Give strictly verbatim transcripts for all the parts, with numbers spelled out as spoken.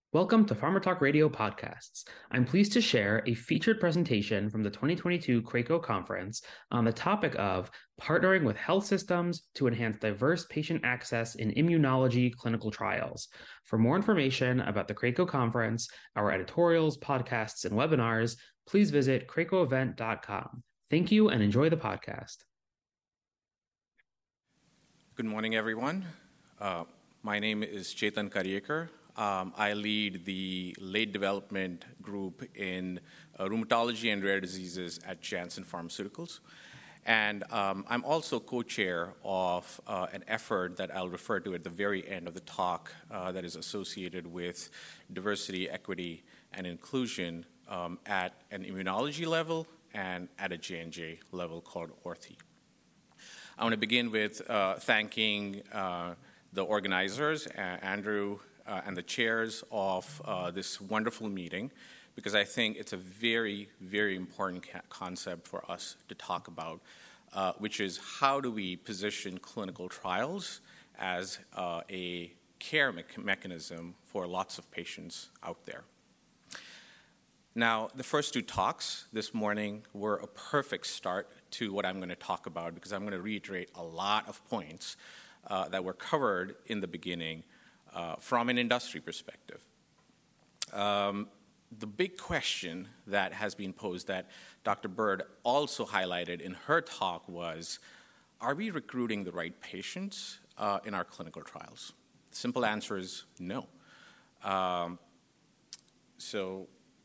Welcome to Pharma Talk Radio Podcasts. I'm pleased to share a featured presentation from the twenty twenty-two CRACO conference on the topic of partnering with health systems to enhance diverse patient access in immunology clinical trials. For more information about the CRACO conference, our editorials, podcasts, and webinars, please visit craco event dot com. Thank you and enjoy the podcast. Good morning, everyone. Uh, my name is Chetan Karyekar. Um, I lead the late development group in uh, rheumatology and rare diseases at Janssen Pharmaceuticals. And um, I'm also co-chair of uh, an effort that I'll refer to at the very end of the talk uh, that is associated with diversity, equity, and inclusion um, at an immunology level and at a J and J level called O R T I. I want to begin with uh, thanking uh, the organizers, uh, Andrew, Uh, and the chairs of uh, this wonderful meeting, because I think it's a very, very important ca- concept for us to talk about, uh, which is how do we position clinical trials as uh, a care me- mechanism for lots of patients out there. Now, the first two talks this morning were a perfect start to what I'm going to talk about, because I'm going to reiterate a lot of points uh, that were covered in the beginning Uh, from an industry perspective. Um, the big question that has been posed that Doctor Bird also highlighted in her talk was, are we recruiting the right patients uh, in our clinical trials? The simple answer is no. Um, so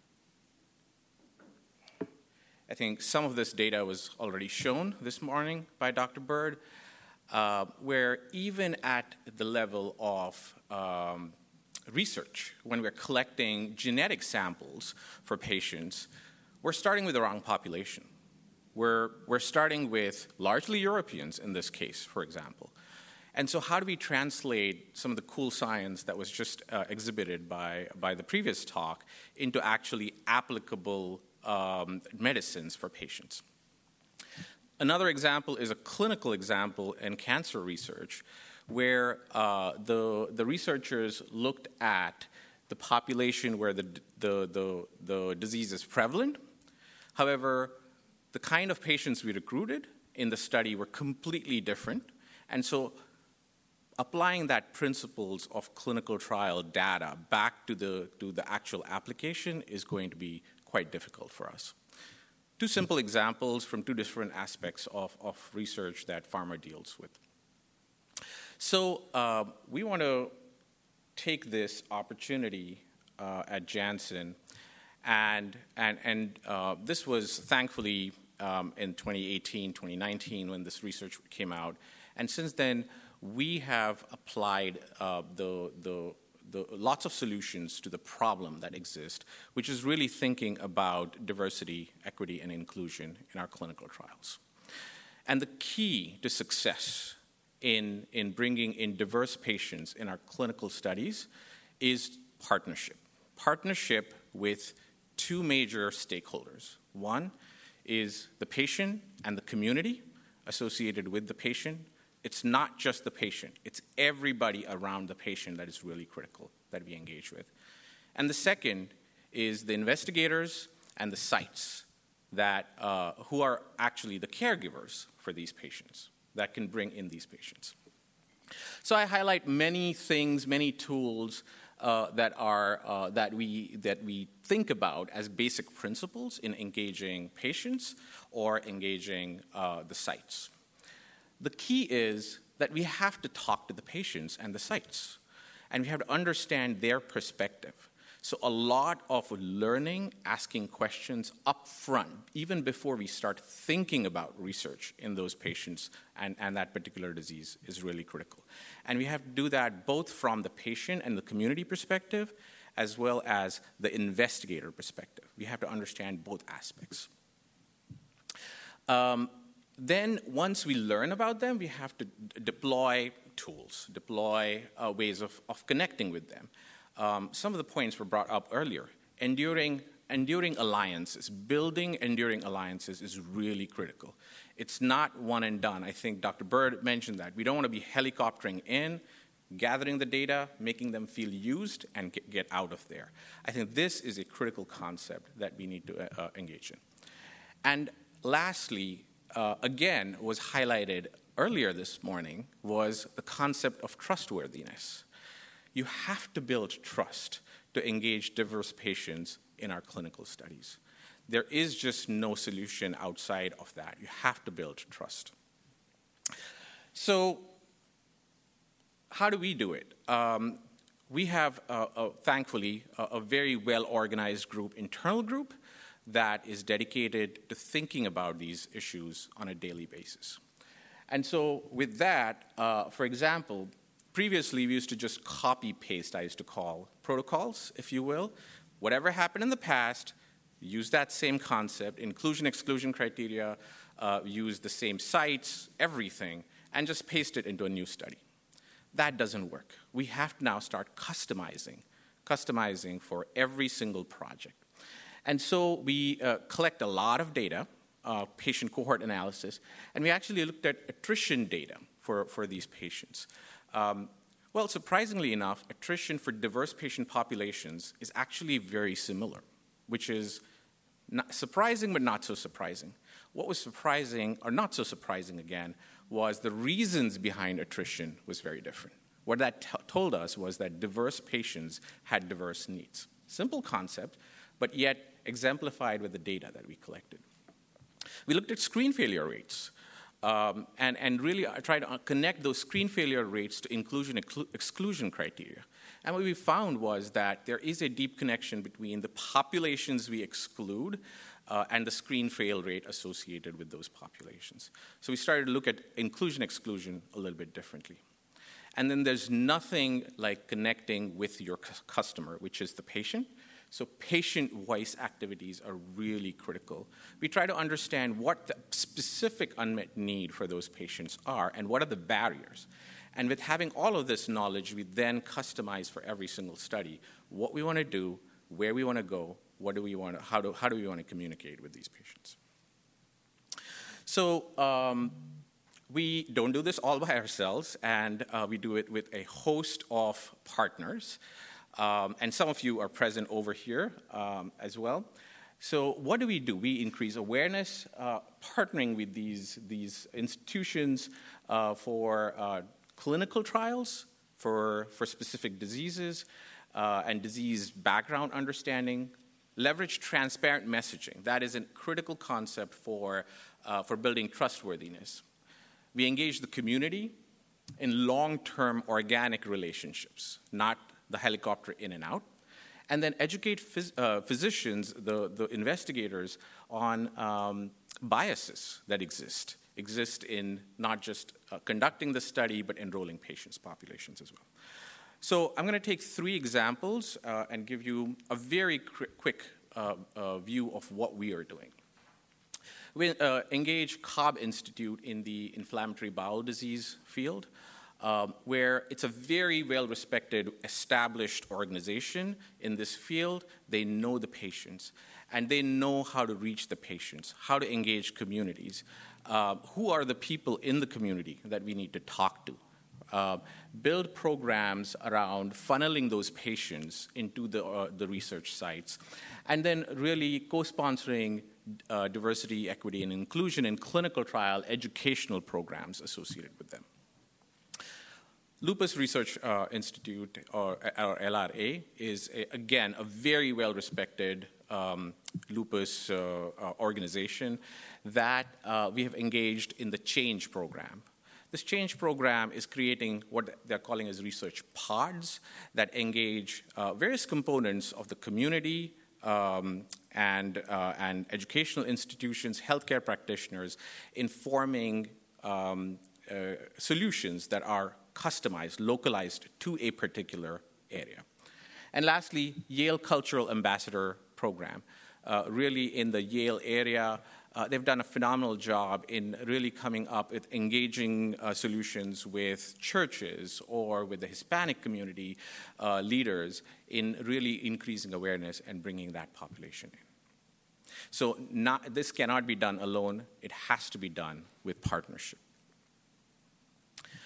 I think some of this data was already shown this morning by Doctor Bird, Uh, where even at the level of um, research, when we're collecting genetic samples for patients, we're starting with the wrong population. We're, we're starting with largely Europeans in this case, for example. And so how do we translate some of the cool science that was just uh, exhibited by, by the previous talk into actually applicable um, medicines for patients? Another example is a clinical example in cancer research, where uh, the, the researchers looked at the population where the, the, the, the disease is prevalent. However, the kind of patients we recruited in the study were completely different. And so applying that principles of clinical trial data back to the, to the actual application is going to be quite difficult for us. Two simple examples from two different aspects of, of research that pharma deals with. So uh, we want to take this opportunity uh, at Janssen, and, and, and uh, this was thankfully um, in twenty eighteen, twenty nineteen when this research came out. And since then, we have applied uh, the, the The, lots of solutions to the problem that exists, which is really thinking about diversity, equity, and inclusion in our clinical trials. And the key to success in, in bringing in diverse patients in our clinical studies is partnership. Partnership with two major stakeholders. One is the patient and the community associated with the patient. It's not just the patient. It's everybody around the patient that is really critical that we engage with. And the second is the investigators and the sites that, uh, who are actually the caregivers for these patients that can bring in these patients. So I highlight many things, many tools uh, that, are, uh, that, we, that we think about as basic principles in engaging patients or engaging uh, the sites. The key is that we have to talk to the patients and the sites, and we have to understand their perspective. So a lot of learning, asking questions up front, even before we start thinking about research in those patients and, and that particular disease is really critical. And we have to do that both from the patient and the community perspective, as well as the investigator perspective. We have to understand both aspects. Um, Then, once we learn about them, we have to d- deploy tools, deploy uh, ways of, of connecting with them. Um, some of the points were brought up earlier. Enduring, enduring alliances, building enduring alliances is really critical. It's not one and done. I think Doctor Bird mentioned that. We don't want to be helicoptering in gathering the data, making them feel used, and get, get out of there. I think this is a critical concept that we need to uh, engage in. And lastly, uh, again, was highlighted earlier this morning, was the concept of trustworthiness. You have to build trust to engage diverse patients in our clinical studies. There is just no solution outside of that. You have to build trust. So how do we do it? Um, we have, uh, uh, thankfully, a, a very well-organized group, internal group, that is dedicated to thinking about these issues on a daily basis. And so with that, uh, for example, previously we used to just copy-paste, I used to call, protocols, if you will. Whatever happened in the past, use that same concept, inclusion-exclusion criteria, uh, use the same sites, everything, and just paste it into a new study. That doesn't work. We have to now start customizing, customizing for every single project. And so we uh, collect a lot of data, uh, patient cohort analysis, and we actually looked at attrition data for, for these patients. Um, well, surprisingly enough, attrition for diverse patient populations is actually very similar, which is not surprising but not so surprising. What was surprising, or not so surprising again, was the reasons behind attrition was very different. What that t- told us was that diverse patients had diverse needs. Simple concept, but yet exemplified with the data that we collected. We looked at screen failure rates um, and, and really tried to connect those screen failure rates to inclusion-exclusion criteria. And what we found was that there is a deep connection between the populations we exclude uh, and the screen fail rate associated with those populations. So we started to look at inclusion-exclusion a little bit differently. And then there's nothing like connecting with your c- customer, which is the patient. So patient voice activities are really critical. We try to understand what the specific unmet need for those patients are and what are the barriers. And with having all of this knowledge, we then customize for every single study what we want to do, where we want to go, what do we want to, how do, how do we want to communicate with these patients. So um, we don't do this all by ourselves, and uh, we do it with a host of partners. Um, and some of you are present over here um, as well. So what do we do? We increase awareness, uh, partnering with these, these institutions uh, for uh, clinical trials, for, for specific diseases, uh, and disease background understanding, leverage transparent messaging. That is a critical concept for, uh, for building trustworthiness. We engage the community in long-term organic relationships, not the helicopter in and out, and then educate phys- uh, physicians, the, the investigators, on um, biases that exist, exist in not just uh, conducting the study, but enrolling patients' populations as well. So I'm going to take three examples uh, and give you a very qu- quick uh, uh, view of what we are doing. We uh, engage Cobb Institute in the inflammatory bowel disease field, Um, where it's a very well-respected, established organization in this field. They know the patients, and they know how to reach the patients, how to engage communities, uh, who are the people in the community that we need to talk to, uh, build programs around funneling those patients into the, uh, the research sites, and then really co-sponsoring uh, diversity, equity, and inclusion in clinical trial educational programs associated with them. Lupus Research uh, Institute, or, or L R A, is, a, again, a very well-respected um, lupus uh, uh, organization that uh, we have engaged in the CHANGE program. This CHANGE program is creating what they're calling as research pods that engage uh, various components of the community um, and, uh, and educational institutions, healthcare practitioners, in forming um, uh, solutions that are customized, localized to a particular area. And lastly, Yale Cultural Ambassador Program. Uh, really in the Yale area, uh, they've done a phenomenal job in really coming up with engaging uh, solutions with churches or with the Hispanic community uh, leaders in really increasing awareness and bringing that population in. So not, this cannot be done alone. It has to be done with partnership.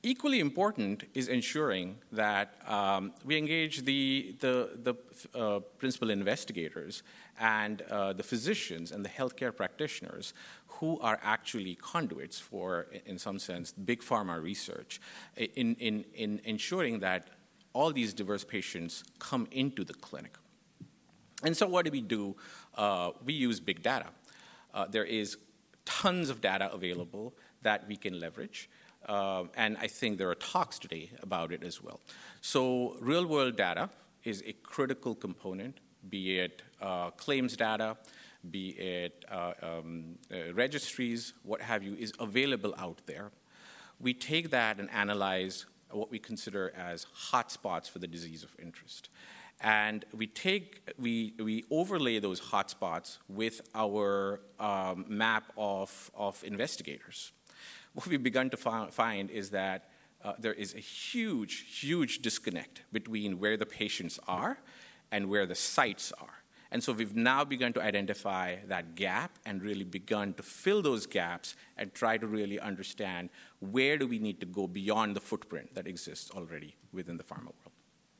Equally important is ensuring that um, we engage the, the, the uh, principal investigators and uh, the physicians and the healthcare practitioners who are actually conduits for, in some sense, big pharma research, in, in, in ensuring that all these diverse patients come into the clinic. And so what do we do? Uh, we use big data. Uh, there is tons of data available that we can leverage. Uh, and I think there are talks today about it as well. So real-world data is a critical component, be it uh, claims data, be it uh, um, uh, registries, what have you, is available out there. We take that and analyze what we consider as hotspots for the disease of interest. And we take, we, we overlay those hotspots with our um, map of, of investigators. What we've begun to fi- find is that uh, there is a huge, huge disconnect between where the patients are and where the sites are. And so we've now begun to identify that gap and really begun to fill those gaps and try to really understand where do we need to go beyond the footprint that exists already within the pharma world.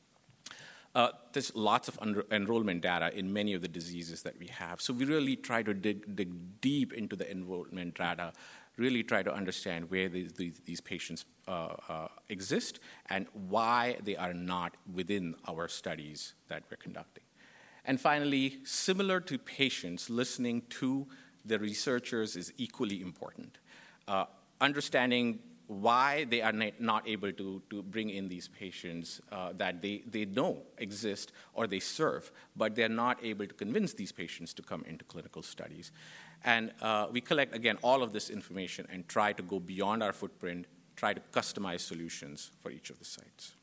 Uh, there's lots of under- enrollment data in many of the diseases that we have. So we really try to dig, dig deep into the enrollment data, really try to understand where these, these, these patients uh, uh, exist and why they are not within our studies that we're conducting. And finally, similar to patients, listening to the researchers is equally important. Uh, understanding why they are not able to, to bring in these patients uh, that they, they know exist or they serve, but they're not able to convince these patients to come into clinical studies. And uh, we collect, again, all of this information and try to go beyond our footprint, try to customize solutions for each of the sites.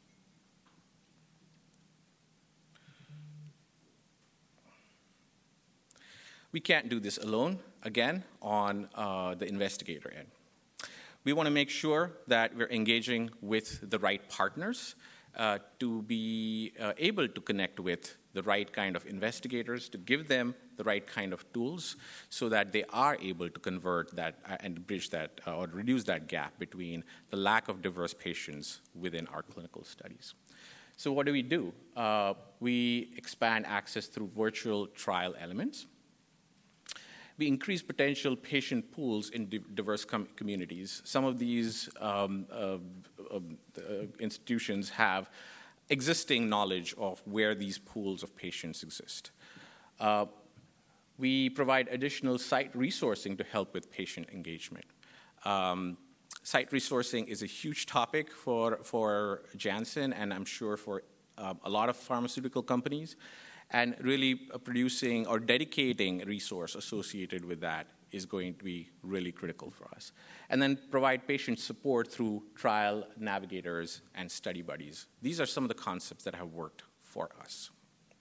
We can't do this alone, again, on uh, the investigator end. We want to make sure that we're engaging with the right partners uh, to be uh, able to connect with the right kind of investigators, to give them the right kind of tools so that they are able to convert that uh, and bridge that uh, or reduce that gap between the lack of diverse patients within our clinical studies. So what do we do? Uh, we expand access through virtual trial elements. We increase potential patient pools in diverse com- communities. Some of these um, uh, uh, institutions have existing knowledge of where these pools of patients exist. Uh, we provide additional site resourcing to help with patient engagement. Um, site resourcing is a huge topic for, for Janssen, and I'm sure for uh, a lot of pharmaceutical companies. And really producing or dedicating a resource associated with that is going to be really critical for us. And then provide patient support through trial navigators and study buddies. These are some of the concepts that have worked for us.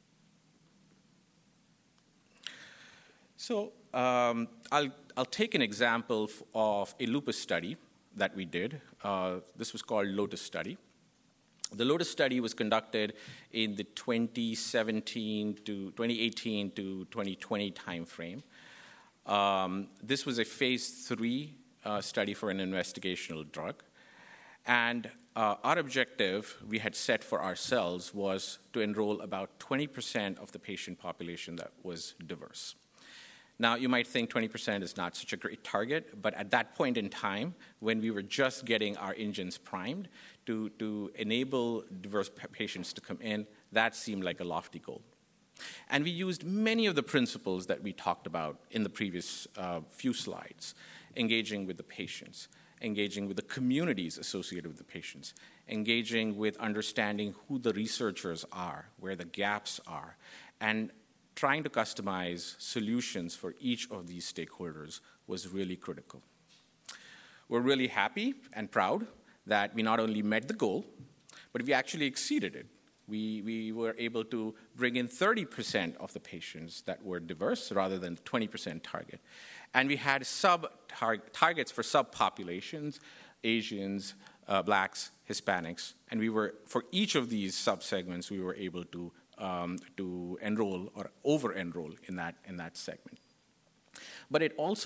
So um, I'll, I'll take an example of a lupus study that we did. Uh, this was called LOTUS study. The LOTUS study was conducted in the twenty seventeen to twenty eighteen to twenty twenty timeframe. Um, this was a phase three uh, study for an investigational drug. And uh, our objective we had set for ourselves was to enroll about twenty percent of the patient population that was diverse. Now, you might think twenty percent is not such a great target, but at that point in time, when we were just getting our engines primed to, to enable diverse patients to come in, that seemed like a lofty goal. And we used many of the principles that we talked about in the previous uh, few slides, engaging with the patients, engaging with the communities associated with the patients, engaging with understanding who the researchers are, where the gaps are, and trying to customize solutions for each of these stakeholders was really critical. We're really happy and proud that we not only met the goal, but we actually exceeded it. We, we were able to bring in thirty percent of the patients that were diverse rather than the twenty percent target. And we had sub-targets for subpopulations, Asians, uh, blacks, Hispanics, and we were, for each of these subsegments, we were able to Um, to enroll or over-enroll in that, in that segment. But it also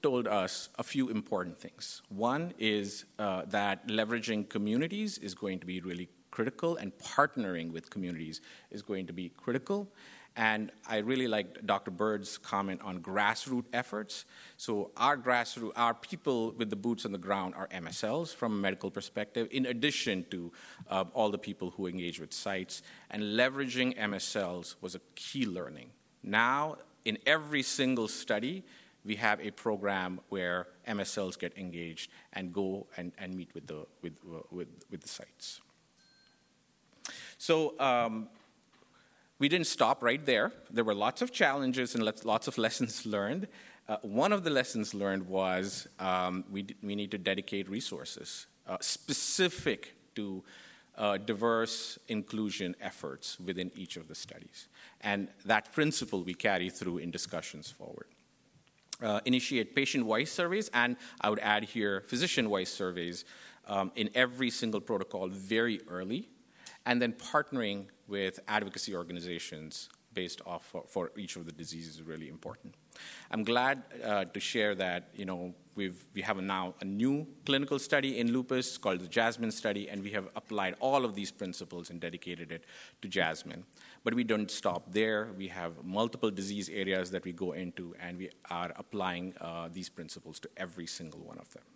told us a few important things. One is uh, that leveraging communities is going to be really critical, and partnering with communities is going to be critical. And I really liked Doctor Bird's comment on grassroots efforts. So our grassroots, our people with the boots on the ground are M S Ls from a medical perspective, in addition to uh, all the people who engage with sites. And leveraging M S Ls was a key learning. Now, in every single study, we have a program where M S Ls get engaged and go and, and meet with the, with, uh, with, with the sites. So, um, we didn't stop right there. There were lots of challenges and lots of lessons learned. Uh, one of the lessons learned was um, we, d- we need to dedicate resources uh, specific to uh, diverse inclusion efforts within each of the studies. And that principle we carry through in discussions forward. Uh, initiate patient voice surveys, and I would add here physician voice surveys um, in every single protocol very early, and then partnering with advocacy organizations based off for, for each of the diseases is really important. I'm glad uh, to share that, you know, we've, we have now a new clinical study in lupus called the JASMINE study, and we have applied all of these principles and dedicated it to JASMINE. But we don't stop there. We have multiple disease areas that we go into, and we are applying uh, these principles to every single one of them.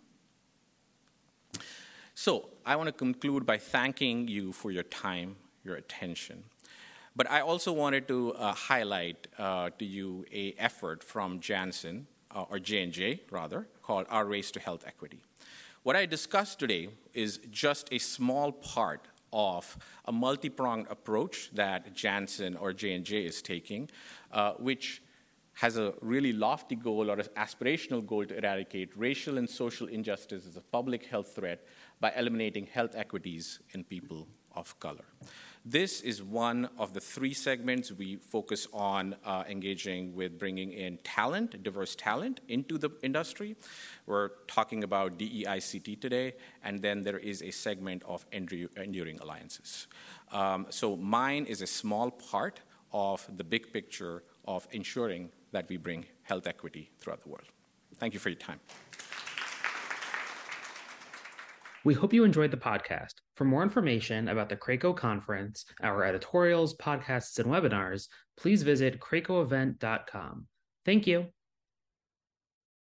So I want to conclude by thanking you for your time, your attention. But I also wanted to uh, highlight uh, to you a effort from Janssen, uh, or J and J rather, called Our Race to Health Equity. What I discussed today is just a small part of a multi-pronged approach that Janssen or J and J is taking, uh, which has a really lofty goal or an aspirational goal to eradicate racial and social injustice as a public health threat by eliminating health equities in people of color. This is one of the three segments we focus on uh, engaging with bringing in talent, diverse talent, into the industry. We're talking about D E I C T today, and then there is a segment of enduring alliances. Um, so mine is a small part of the big picture of ensuring that we bring health equity throughout the world. Thank you for your time. We hope you enjoyed the podcast. For more information about the CRACO conference, our editorials, podcasts, and webinars, please visit craco event dot com. Thank you.